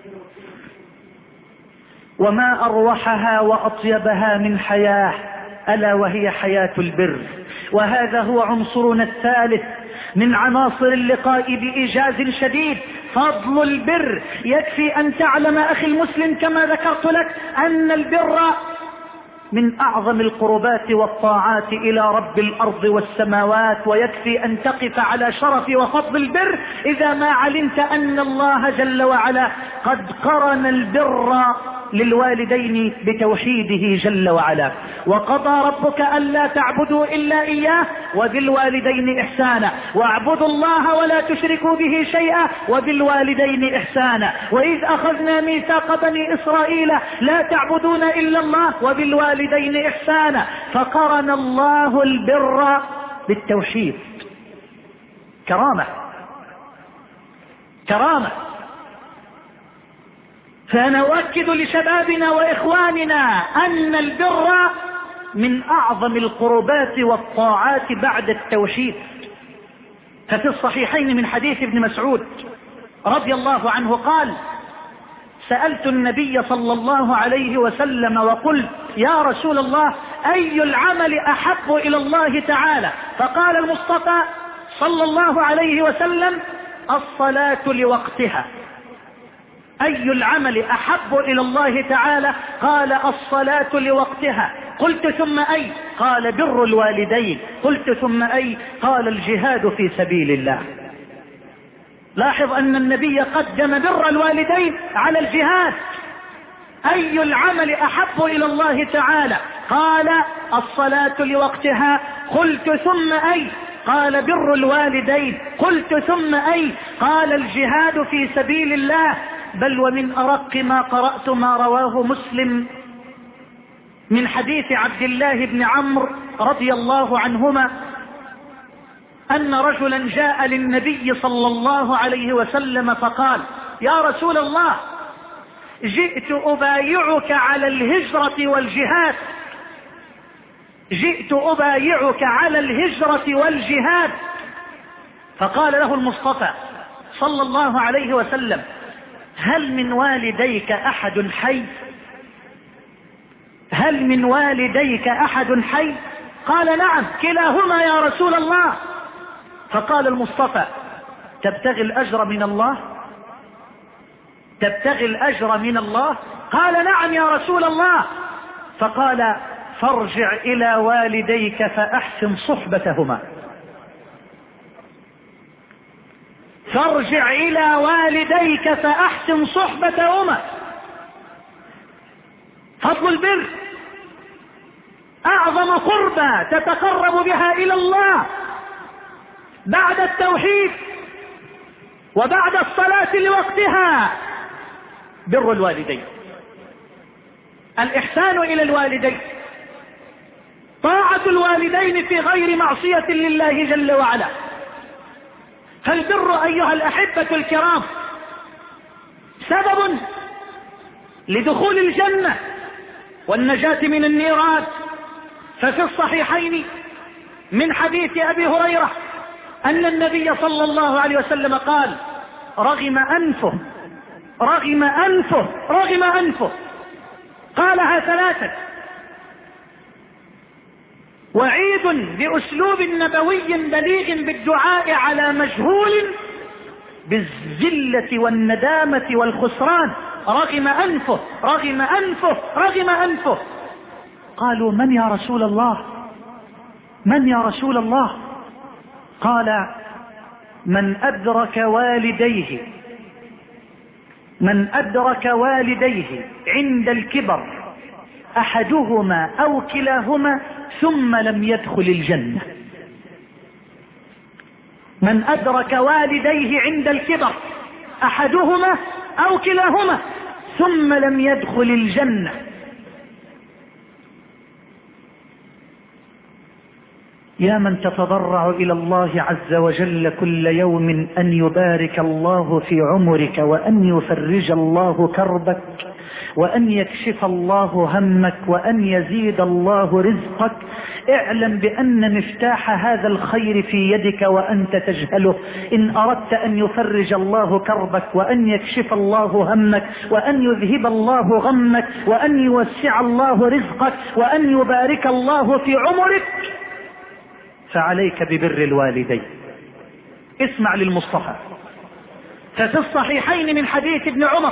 S1: وما أروحها وأطيبها من حياة ألا وهي حياة البر. وهذا هو عنصرنا الثالث من عناصر اللقاء بإيجاز شديد: فضل البر. يكفي أن تعلم أخي المسلم كما ذكرت لك أن البر من أعظم القربات والطاعات إلى رب الأرض والسماوات. ويكفي أن تقف على شرف وفضل البر إذا ما علمت أن الله جل وعلا قد قرن البر للوالدين بتوحيده جل وعلا. وقضى ربك ألا تعبدوا إلا إياه وبالوالدين إحسانا، واعبدوا الله ولا تشركوا به شيئا وبالوالدين إحسانا. وإذ أخذنا ميثاق بني إسرائيل لا تعبدون إلا الله وبالوالدين إحسانا. فقرن الله البر بالتوحيد. كرامة كرامة. فأنا أؤكد لشبابنا وإخواننا أن البر من أعظم القربات والطاعات بعد التوحيد. ففي الصحيحين من حديث ابن مسعود رضي الله عنه قال: سألت النبي صلى الله عليه وسلم وقلت: يا رسول الله، أي العمل أحب إلى الله تعالى؟ فقال المصطفى صلى الله عليه وسلم: الصلاة لوقتها. أي العمل أحب إلى الله تعالى؟ قال: الصلاة لوقتها. قلت: ثم أي؟ قال: بر الوالدين. قلت: ثم أي؟ قال: الجهاد في سبيل الله. لاحظ أن النبي قدم بر الوالدين على الجهاد. أي العمل أحب إلى الله تعالى؟ قال: الصلاة لوقتها. قلت: ثم أي؟ قال: بر الوالدين. قلت: ثم أي؟ قال: الجهاد في سبيل الله. بل ومن أرق ما قرأت ما رواه مسلم من حديث عبد الله بن عمرو رضي الله عنهما أن رجلا جاء للنبي صلى الله عليه وسلم فقال: يا رسول الله، جئت أبايعك على الهجرة والجهاد جئت أبايعك على الهجرة والجهاد. فقال له المصطفى صلى الله عليه وسلم: هل من والديك أحد حي؟ هل من والديك أحد حي؟ قال: نعم، كلاهما يا رسول الله. فقال المصطفى: تبتغي الأجر من الله؟ تبتغي الأجر من الله؟ قال: نعم يا رسول الله. فقال: فارجع إلى والديك فأحسن صحبتهما. فارجع إلى والديك فأحسن صحبتهما. فضل البر أعظم قربة تتقرب بها إلى الله بعد التوحيد وبعد الصلاة لوقتها بر الوالدين. الإحسان إلى الوالدين، طاعة الوالدين في غير معصية لله جل وعلا. فالبر أيها الأحبة الكرام سبب لدخول الجنة والنجاة من النيران. ففي الصحيحين من حديث أبي هريرة أن النبي صلى الله عليه وسلم قال: رغم أنفه رغم أنفه رغم أنفه قالها ثلاثة، وعيد بأسلوب نبوي بليغ بالدعاء على مجهول بالذلة والندامة والخسران. رغم أنفه رغم أنفه رغم أنفه. قالوا: من يا رسول الله؟ من يا رسول الله؟ قال: من أدرك والديه من أدرك والديه عند الكبر أحدهما أو كلاهما ثم لم يدخل الجنة. من أدرك والديه عند الكبر أحدهما أو كلاهما ثم لم يدخل الجنة. يا من تتضرع إلى الله عز وجل كل يوم أن يبارك الله في عمرك، وأن يفرج الله كربك، وأن يكشف الله همك، وأن يزيد الله رزقك، اعلم بأن مفتاح هذا الخير في يدك وأنت تجهله. إن أردت أن يفرج الله كربك، وأن يكشف الله همك، وأن يذهب الله غمك، وأن يوسع الله رزقك، وأن يبارك الله في عمرك، فعليك ببر الوالدين. اسمع للمصطفى. ففي الصحيحين من حديث ابن عمر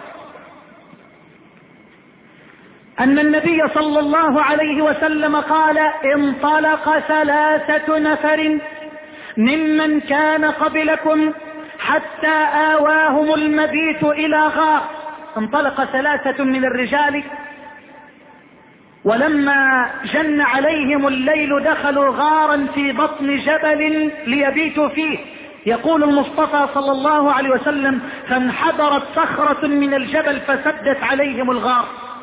S1: أن النبي صلى الله عليه وسلم قال: انطلق ثلاثة نفر ممن كان قبلكم حتى آواهم المبيت إلى غار. انطلق ثلاثة من الرجال، ولما جن عليهم الليل دخلوا غارا في بطن جبل ليبيتوا فيه. يقول المصطفى صلى الله عليه وسلم: فانحدرت صخرة من الجبل فسدت عليهم الغار.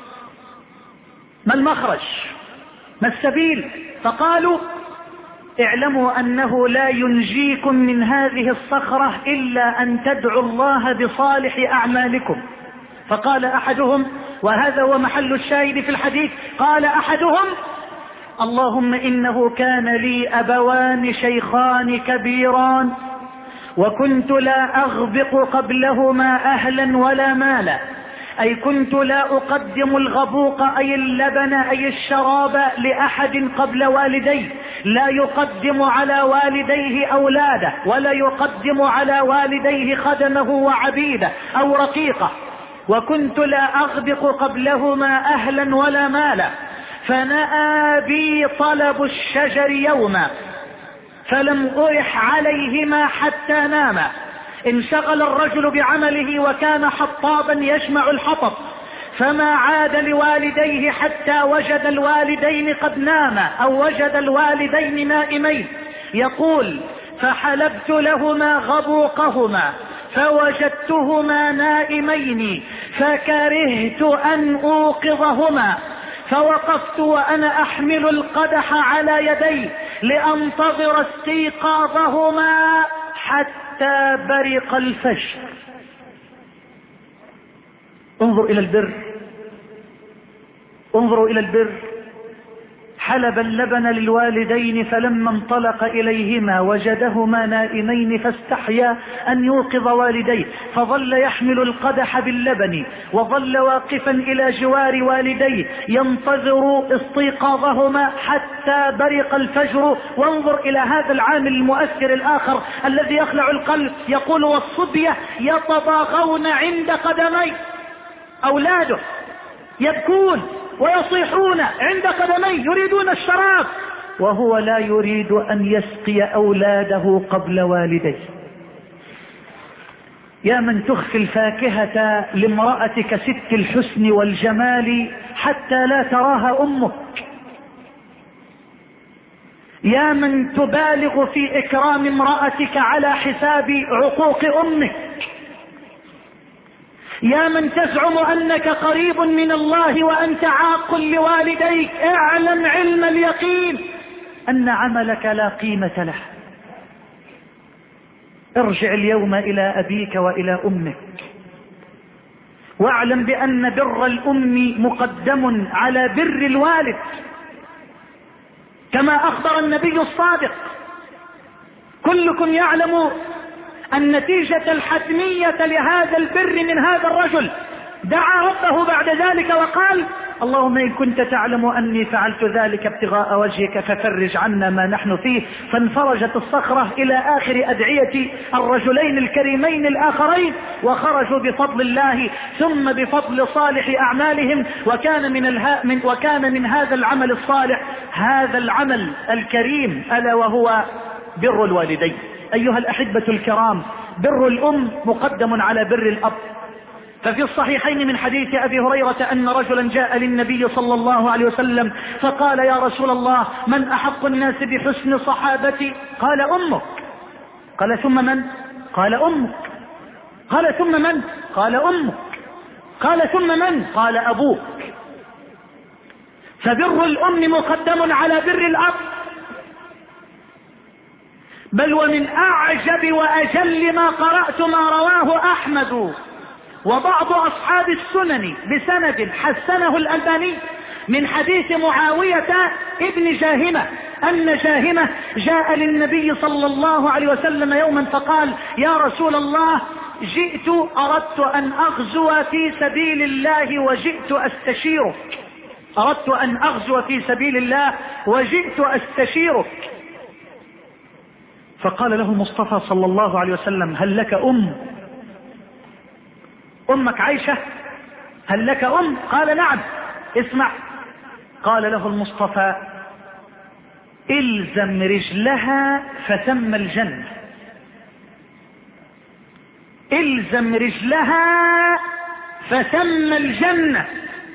S1: ما المخرج؟ ما السبيل؟ فقالوا: اعلموا أنه لا ينجيكم من هذه الصخرة إلا أن تدعوا الله بصالح أعمالكم. فقال أحدهم، وهذا هو محل الشاهد في الحديث، قال أحدهم: اللهم إنه كان لي أبوان شيخان كبيران، وكنت لا أغبق قبلهما أهلا ولا مالا، أي كنت لا أقدم الغبوق أي اللبن أي الشراب لأحد قبل والديه، لا يقدم على والديه أولاده، ولا يقدم على والديه خدمه وعبيده أو رقيقه، وكنت لا أغبق قبلهما أهلا ولا مالا. فنأى بي طلب الشجر يوما فلم أرح عليهما حتى ناما. انشغل الرجل بعمله وكان حطابا يجمع الحطب، فما عاد لوالديه حتى وجد الوالدين قد ناما أو وجد الوالدين نائمين. يقول: فحلبت لهما غبوقهما فوجدتهما نائمين فكرهت أن أوقظهما، فوقفت وأنا أحمل القدح على يدي لأنتظر استيقاظهما حتى برق الفجر. انظر إلى البر، انظروا إلى البر. حلب اللبن للوالدين، فلما انطلق إليهما وجدهما نائمين فاستحيا أن يوقظ والديه، فظل يحمل القدح باللبن وظل واقفا إلى جوار والديه ينتظر استيقاظهما حتى برق الفجر. وانظر إلى هذا العامل المؤثر الآخر الذي يخلع القلب. يقول: والصبية يتضاغون عند قدمي. أولاده يبكون ويصيحون عند قدميه يريدون الشراب، وهو لا يريد أن يسقي أولاده قبل والديه. يا من تخفي الفاكهة لامرأتك ست الحسن والجمال حتى لا تراها أمك، يا من تبالغ في إكرام امرأتك على حساب عقوق أمك، يا من تزعم أنك قريب من الله وأنت عاق لوالديك، اعلم علم اليقين أن عملك لا قيمة له. ارجع اليوم إلى أبيك وإلى أمك، واعلم بأن بر الأم مقدم على بر الوالد، كما أخبر النبي الصادق: كلكم يعلم النتيجة الحتمية لهذا البر من هذا الرجل. دعا ربه بعد ذلك وقال: اللهم إن كنت تعلم أني فعلت ذلك ابتغاء وجهك ففرج عنا ما نحن فيه. فانفرجت الصخرة إلى آخر أدعية الرجلين الكريمين الآخرين، وخرجوا بفضل الله ثم بفضل صالح أعمالهم. وكان من, الها من وكان من هذا العمل الصالح هذا العمل الكريم، ألا وهو بر الوالدين. أيها الأحبة الكرام، بر الأم مقدم على بر الأب. ففي الصحيحين من حديث أبي هريرة أن رجلا جاء للنبي صلى الله عليه وسلم فقال: يا رسول الله، من أحق الناس بحسن صحابتي؟ قال: أمك. قال: ثم من؟ قال: أمك. قال: ثم من؟ قال: أمك. قال: ثم من؟ قال: أبوك. فبر الأم مقدم على بر الأب. بل ومن أعجب وأجل ما قرأت ما رواه أحمد وبعض أصحاب السنن بسند حسنه الألباني من حديث معاوية ابن جاهمة أن جاهمة جاء للنبي صلى الله عليه وسلم يوما فقال: يا رسول الله، جئت أردت أن أغزو في سبيل الله وجئت أستشيرك. أردت أن أغزو في سبيل الله وجئت أستشيرك. فقال له المصطفى صلى الله عليه وسلم: هل لك أم؟ أمك عايشة؟ هل لك أم؟ قال: نعم. اسمع، قال له المصطفى: إلزم رجلها فثم الجنة. إلزم رجلها فثم الجنة.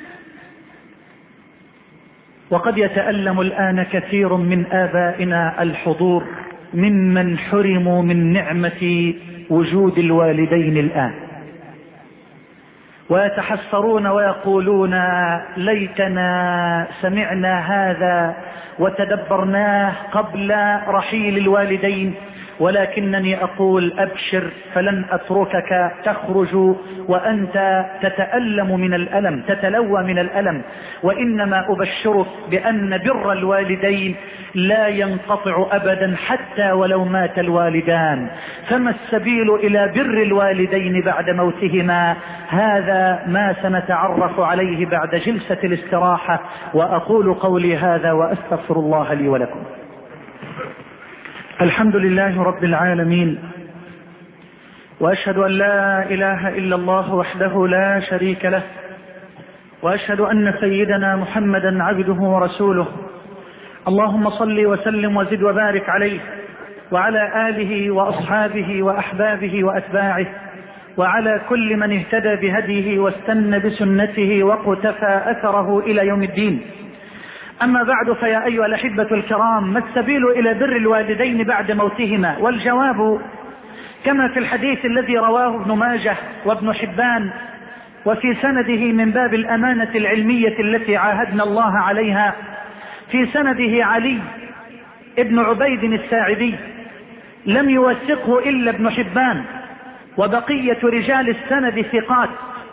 S1: وقد يتألم الآن كثير من آبائنا الحضور ممن حرموا من نعمة وجود الوالدين الآن، ويتحسرون ويقولون: ليتنا سمعنا هذا وتدبرناه قبل رحيل الوالدين. ولكنني أقول: أبشر، فلن أتركك تخرج وأنت تتألم من الألم، تتلوى من الألم، وإنما أبشرك بأن بر الوالدين لا ينقطع أبدا حتى ولو مات الوالدان. فما السبيل إلى بر الوالدين بعد موتهما؟ هذا ما سنتعرف عليه بعد جلسة الاستراحة. وأقول قولي هذا وأستغفر الله لي ولكم. الحمد لله رب العالمين، وأشهد أن لا إله إلا الله وحده لا شريك له، وأشهد أن سيدنا محمدا عبده ورسوله. اللهم صل وسلم وزد وبارك عليه وعلى آله وأصحابه وأحبابه وأتباعه وعلى كل من اهتدى بهديه واستنى بسنته واقتفى أثره إلى يوم الدين. أما بعد، فيا أيها الأحبة الكرام، ما السبيل إلى بر الوالدين بعد موتهما؟ والجواب كما في الحديث الذي رواه ابن ماجه وابن حبان وفي سنده من باب الأمانة العلمية التي عاهدنا الله عليها، في سنده علي ابن عبيد الساعدي، لم يوثقه إلا ابن حبان، وبقية رجال السند ثقات،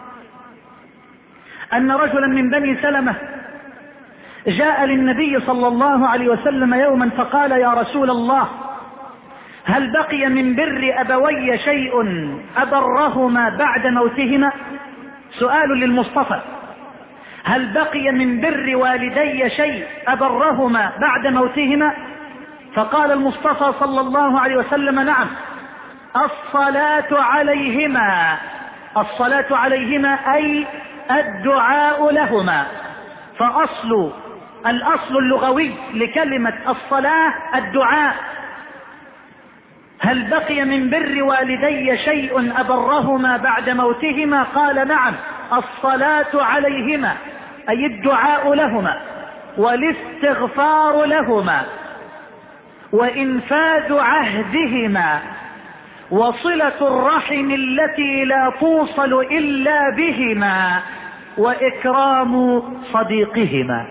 S1: أن رجلا من بني سلمة جاء للنبي صلى الله عليه وسلم يوما فقال: يا رسول الله، هل بقي من بر أبوي شيء أبرهما بعد موتهما؟ سؤال للمصطفى: هل بقي من بر والدي شيء أبرهما بعد موتهما؟ فقال المصطفى صلى الله عليه وسلم: نعم، الصلاة عليهما. الصلاة عليهما أي الدعاء لهما. فأصل الأصل اللغوي لكلمة الصلاة الدعاء. هل بقي من بر والدي شيء أبرهما بعد موتهما؟ قال نعم، الصلاة عليهما أي الدعاء لهما، والاستغفار لهما، وإنفاذ عهدهما، وصلة الرحم التي لا توصل إلا بهما، وإكرام صديقهما.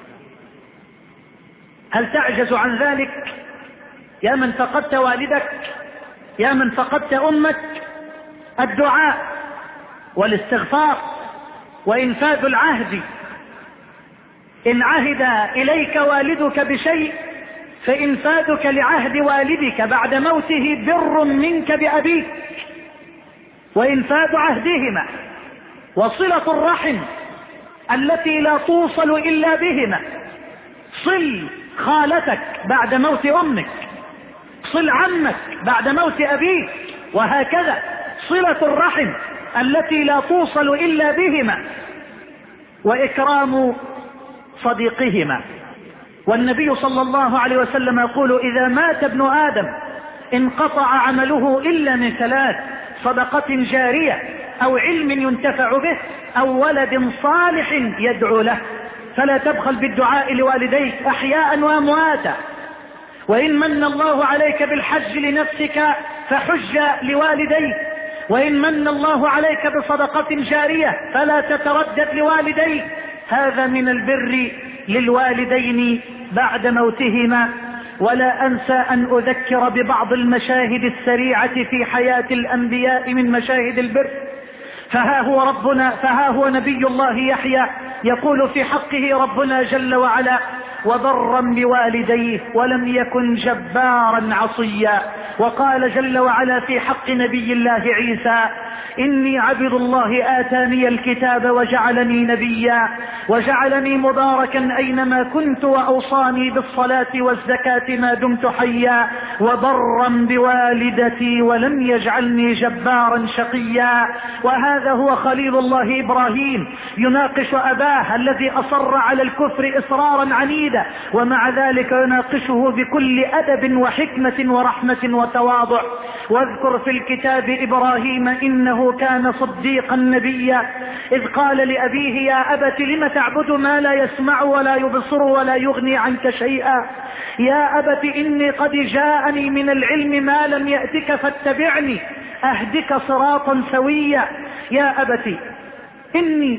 S1: هل تعجز عن ذلك يا من فقدت والدك، يا من فقدت أمك؟ الدعاء والاستغفار وإنفاذ العهد. إن عهد إليك والدك بشيء فإنفاذك لعهد والدك بعد موته بر منك بأبيك، وإنفاذ عهدهما، وصلة الرحم التي لا توصل إلا بهما. صل خالتك بعد موت أمك، صل عمك بعد موت أبيك، وهكذا صلة الرحم التي لا توصل إلا بهما، وإكرام صديقهما. والنبي صلى الله عليه وسلم يقول: إذا مات ابن آدم انقطع عمله إلا من ثلاث: صدقة جارية، أو علم ينتفع به، أو ولد صالح يدعو له. فلا تبخل بالدعاء لوالديك أحياء وأمواتا. وإن من الله عليك بالحج لنفسك فحج لوالديك، وإن من الله عليك بصدقة جارية فلا تتردد لوالديك. هذا من البر للوالدين بعد موتهما. ولا أنسى أن أذكر ببعض المشاهد السريعة في حياة الأنبياء من مشاهد البر. فها هو ربنا فها هو نبي الله يحيى يقول في حقه ربنا جل وعلا: وبرا بوالديه ولم يكن جبارا عصيا. وقال جل وعلا في حق نبي الله عيسى: إني عبد الله آتاني الكتاب وجعلني نبيا وجعلني مباركا أينما كنت وأوصاني بالصلاة والزكاة ما دمت حيا وبرا بوالدتي ولم يجعلني جبارا شقيا. وهذا هو خليل الله إبراهيم يناقش أباه الذي أصر على الكفر إصرارا عنيدا، ومع ذلك يناقشه بكل أدب وحكمة ورحمة وتواضع. واذكر في الكتاب إبراهيم إنه كان صديقا نبيا إذ قال لأبيه: يا أبت لم تعبد ما لا يسمع ولا يبصر ولا يغني عنك شيئا، يا أبت إني قد جاءني من العلم ما لم يأتك فاتبعني أهدك صراطا سويا. يا أبت إني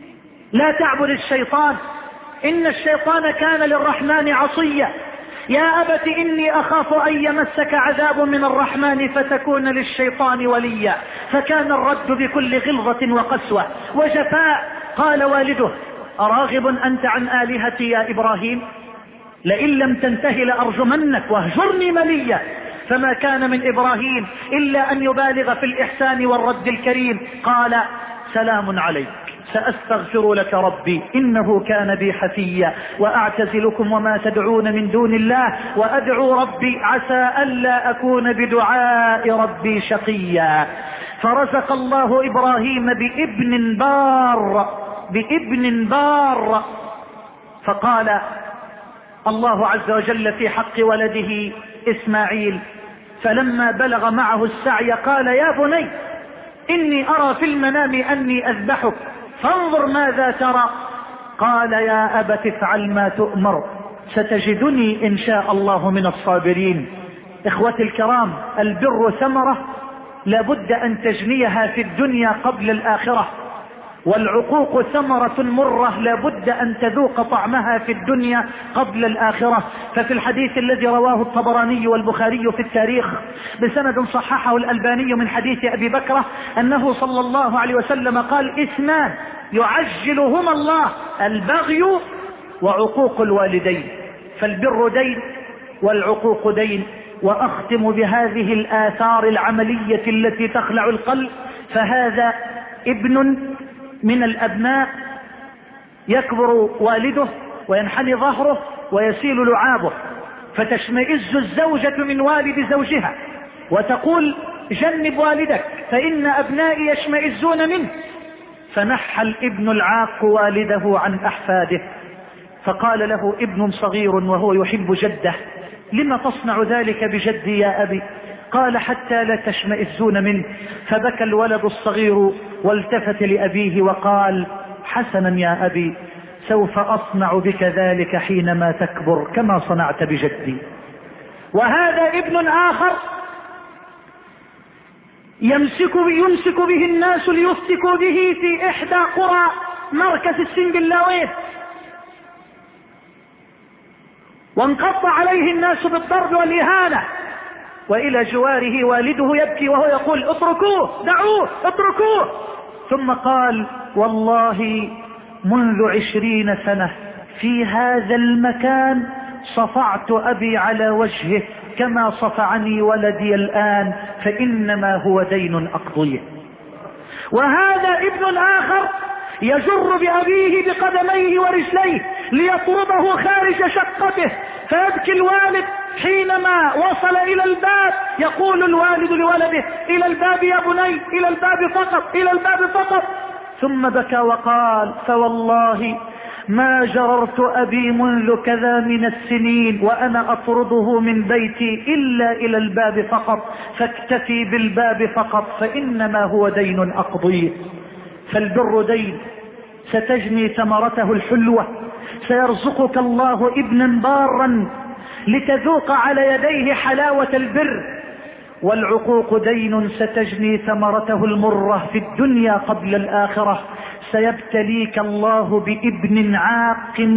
S1: لا تعبد الشيطان إن الشيطان كان للرحمن عصيا. يا أبت إني أخاف أن يمسك عذاب من الرحمن فتكون للشيطان وليا. فكان الرد بكل غلظة وقسوة وجفاء. قال والده: أراغب أنت عن آلهتي يا إبراهيم؟ لئن لم تنته لأرجمنك واهجرني مليا. فما كان من إبراهيم إلا أن يبالغ في الإحسان والرد الكريم. قال: سلام عليك سأستغفر لك ربي إنه كان بي حفيا وأعتزلكم وما تدعون من دون الله وأدعو ربي عسى ألا أكون بدعاء ربي شقيا. فرزق الله إبراهيم بابن بار بابن بار فقال الله عز وجل في حق ولده إسماعيل فلما بلغ معه السعي قال: يا بني إني أرى في المنام أني أذبحك فانظر ماذا ترى. قال: يا أبت افعل ما تؤمر ستجدني إن شاء الله من الصابرين. إخوتي الكرام، البر ثمرة لابد أن تجنيها في الدنيا قبل الآخرة، والعقوق ثمرة مرة لابد أن تذوق طعمها في الدنيا قبل الآخرة. ففي الحديث الذي رواه الطبراني والبخاري في التاريخ بسند صححه الألباني من حديث أبي بكرة أنه صلى الله عليه وسلم قال: اثنان يعجلهما الله: البغي وعقوق الوالدين. فالبر دين والعقوق دين. وأختم بهذه الآثار العملية التي تخلع القلب. فهذا ابن من الأبناء يكبر والده وينحني ظهره ويسيل لعابه، فتشمئز الزوجة من والد زوجها وتقول: جنب والدك فإن أبنائي يشمئزون منه. فنحى الابن العاق والده عن أحفاده فقال له ابن صغير وهو يحب جده: لما تصنع ذلك بجدي يا أبي؟ قال حتى لا تشمئزون منه. فبكى الولد الصغير والتفت لأبيه وقال حسنا يا أبي، سوف أصنع بك ذلك حينما تكبر كما صنعت بجدي. وهذا ابن آخر يمسك, يمسك به الناس ليفتكوا به في إحدى قرى مركز السنبلاويه، وانقض عليه الناس بالضرب والإهانة، وإلى جواره والده يبكي وهو يقول اتركوه دعوه اتركوه. ثم قال والله منذ عشرين سنة في هذا المكان صفعت أبي على وجهه كما صفعني ولدي الآن، فإنما هو دين أقضيه. وهذا ابن آخر يجر بأبيه بقدميه ورجليه ليطرده خارج شقته، فيبكي الوالد حينما وصل إلى الباب، يقول الوالد لولده إلى الباب يا بني، إلى الباب فقط، إلى الباب فقط. ثم بكى وقال فوالله ما جررت أبي منذ كذا من السنين وأنا أطرده من بيتي إلا إلى الباب فقط، فاكتفي بالباب فقط فإنما هو دين أقضيه. فالبر دين ستجني ثمرته الحلوة، سيرزقك الله ابنا بارا لتذوق على يديه حلاوة البر. والعقوق دين ستجني ثمرته المرة في الدنيا قبل الآخرة، سيبتليك الله بابن عاق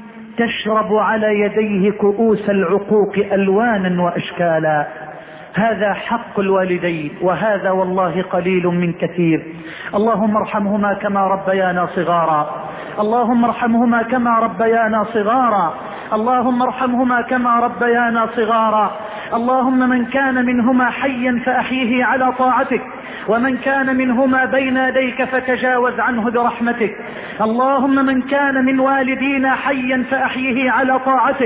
S1: تشرب على يديه كؤوس العقوق ألوانا وأشكالا. هذا حق الوالدين، وهذا والله قليل من كثير. اللهم ارحمهما كما ربيانا صغارا، اللهم ارحمهما كما ربيانا صغارا، اللهم ارحمهما كما ربيانا صغارا. اللهم من كان منهما حيا فأحيه على طاعتك، ومن كان منهما بين يديك فتجاوز عنه برحمتك. اللهم من كان من والدينا حيا فأحيه على طاعتك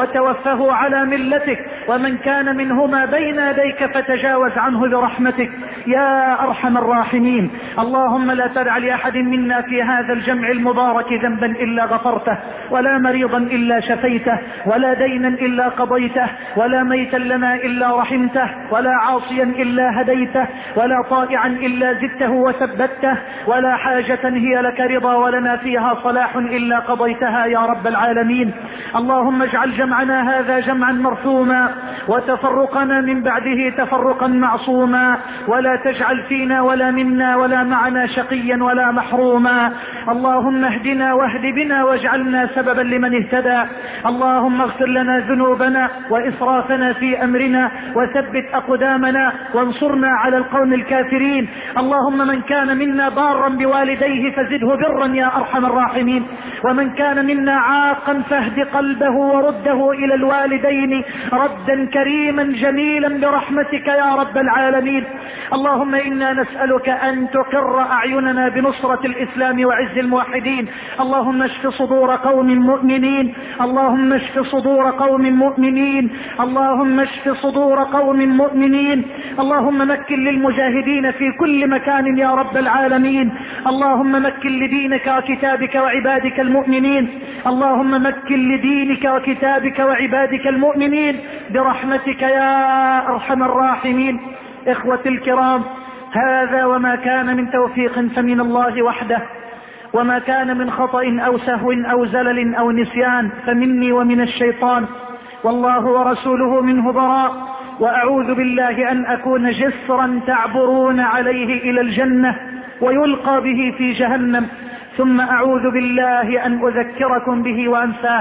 S1: وتوفه على ملتك، ومن كان منهما بين يديك فتجاوز عنه برحمتك يا أرحم الراحمين. اللهم لا تدع لأحد منا في هذا الجمع المبارك ذنبا إلا غفرته، ولا مريضا إلا شفيته، ولا دينا إلا قضيته، ولا ميتا لنا إلا رحمته، ولا عاصيا إلا هديته، ولا طائعا إلا زدته وثبته، ولا حاجة هي لك رضا ولنا فيها صلاح إلا قضيتها يا رب العالمين. اللهم اجعل جمعنا هذا جمعا مرحوما، وتفرقنا من بعده تفرقا معصوما، ولا تجعل فينا ولا منا ولا معنا شقيا ولا محروما. اللهم اهدنا واهد بنا واجعلنا سببا لمن اهتدى. اللهم اغفر لنا ذنوبنا وإسرافنا في أمرنا، وثبت أقدامنا وانصرنا على القوم الكافرين. اللهم من كان منا بارا بوالديه فزده برا يا أرحم الراحمين، ومن كان منا عاقا فاهد قلبه ورده إلى الوالدين ردا كريما جميلا برحمتك يا رب العالمين. اللهم إنا نسألك أن تقر أعيننا بنصرة الإسلام وعز الموحدين. اللهم اشف صدور قوم مؤمنين، اللهم اشف صدور قوم مؤمنين، اللهم اشف صدور قوم مؤمنين. اللهم مكن للمجاهدين في كل مكان يا رب العالمين. اللهم مكن لدينك وكتابك وعبادك المؤمنين، اللهم مكن لدينك وكتابك وعبادك المؤمنين برحمتك يا أرحم الراحمين. إخوتي الكرام، هذا وما كان من توفيق فمن الله وحده، وما كان من خطأ أو سهو أو زلل أو نسيان فمني ومن الشيطان، والله ورسوله منه براء. وأعوذ بالله أن أكون جسرا تعبرون عليه إلى الجنة ويلقى به في جهنم، ثم أعوذ بالله أن أذكركم به وأنساه.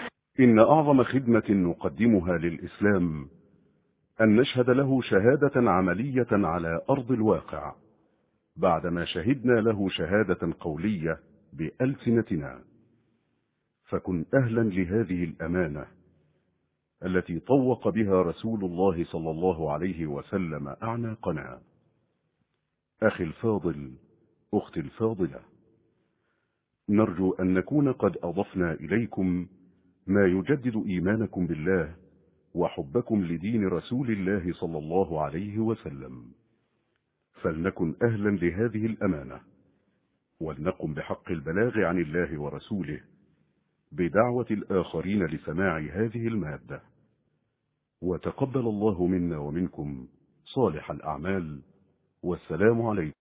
S3: إن أعظم خدمة نقدمها للإسلام أن نشهد له شهادة عملية على أرض الواقع، بعدما شهدنا له شهادة قولية بألسنتنا. فكن أهلا لهذه الأمانة التي طوق بها رسول الله صلى الله عليه وسلم أعناقنا. أخي الفاضل، أختي الفاضلة، نرجو أن نكون قد أضفنا إليكم ما يجدد إيمانكم بالله وحبكم لدين رسول الله صلى الله عليه وسلم. فلنكن أهلا لهذه الأمانة، ولنقم بحق البلاغ عن الله ورسوله بدعوة الآخرين لسماع هذه المادة. وتقبل الله منا ومنكم صالح الأعمال. والسلام عليكم.